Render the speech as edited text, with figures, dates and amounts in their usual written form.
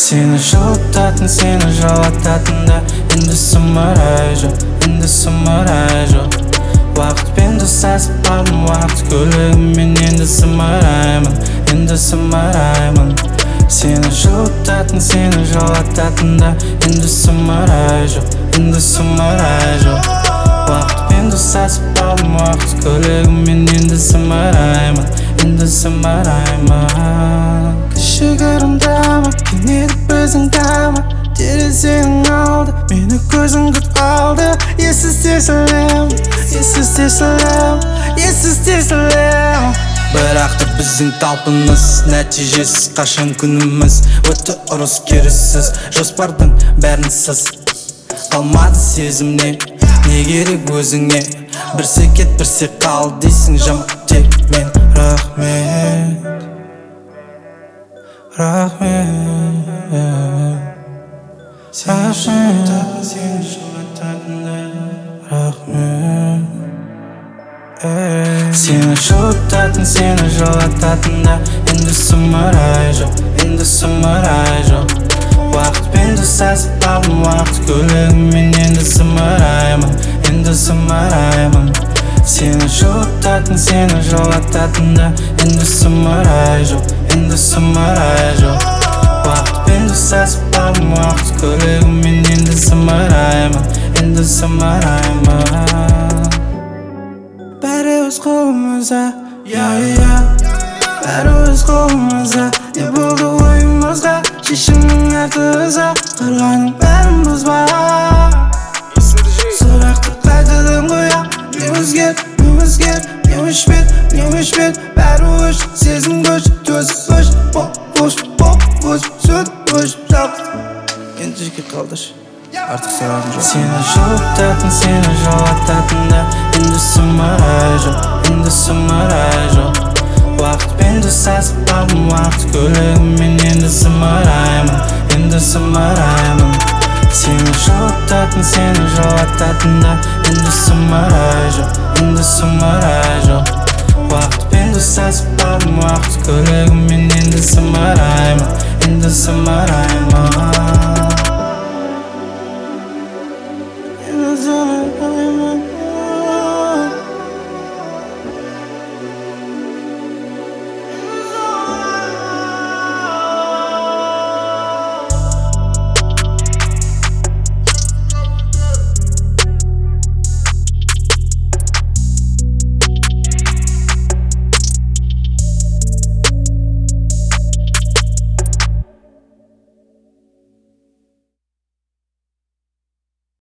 Seni жылытатын, seni жылататын да енді сұмырай жоқ, енді сұмырай жоқ. Уақытпен сасып қалдым, уақыт көлігімен енді сұмыраймын, енді сұмыраймын. Seni жылытатын, seni жылататын да енді сұмырай жоқ, енді сұмырай жоқ. Уақытпен сасып қалдым, уақыт көлігімен енді сұмыраймын, енді сұмыраймын. Кішігірім дама, кенет біздің дама, терезенің алды, мені көзің күт алды. Ессіз тесілем, ессіз тесілем, ессіз тесілем. Бірақ та біздің талпыныс нәтижесіз, қашан күніміз өтті ұрыс керіссіз. Жоспардың бәрін сыз қалмады сезімнен, не керек өзіңе? Бірсе кет, бірсе қал дейсің, жамап тек мен. Рахмет, рахмет. Сені жылытатын, сені жылататын да рахмет. Seni жылытатын, seni жылататын да енді сұмырай жоқ, енді сұмырай жоқ. Уақытпен сасып қалдым, уақыт көлігімен енді сұмыраймын, енді сұмыраймын. Seni жылытатын, seni жылататын да енді сұмырай жоқ, енді сұмырай жоқ. Уақытпен сасып қалдым, уақыт көлігімен енді сұмыраймын, енді сұмыраймын. Бәрі өз қолымызда, бәрі өз қолымызда. Не болды ойымызға, шешімнің артыза, қырғаның бәрін бұзба. Сұрақты қайтадан қоям, не өзгер, не өзгер, не өшпет, не өшпет. Бәрі өш, сезім көш, төзіп өш, бош, сөт өш, жап. Енді жеке қалдыш, артық сұрағым жоқ. Сені жылытатын, сені жылататын да енді сұмырай жоқ, енді сұмырай жоқ. Уақытпен сасып қалдым, уақыт көлігімен енді сұмыраймын, енді сұмыраймын. Сені жылытатын, сені жылататын да енді сұмырай жоқ, енді сұмырай жоқ. Уақытпен сасып қалдым, уақыт көлігімен енді сұмыраймын, енді сұмыраймын.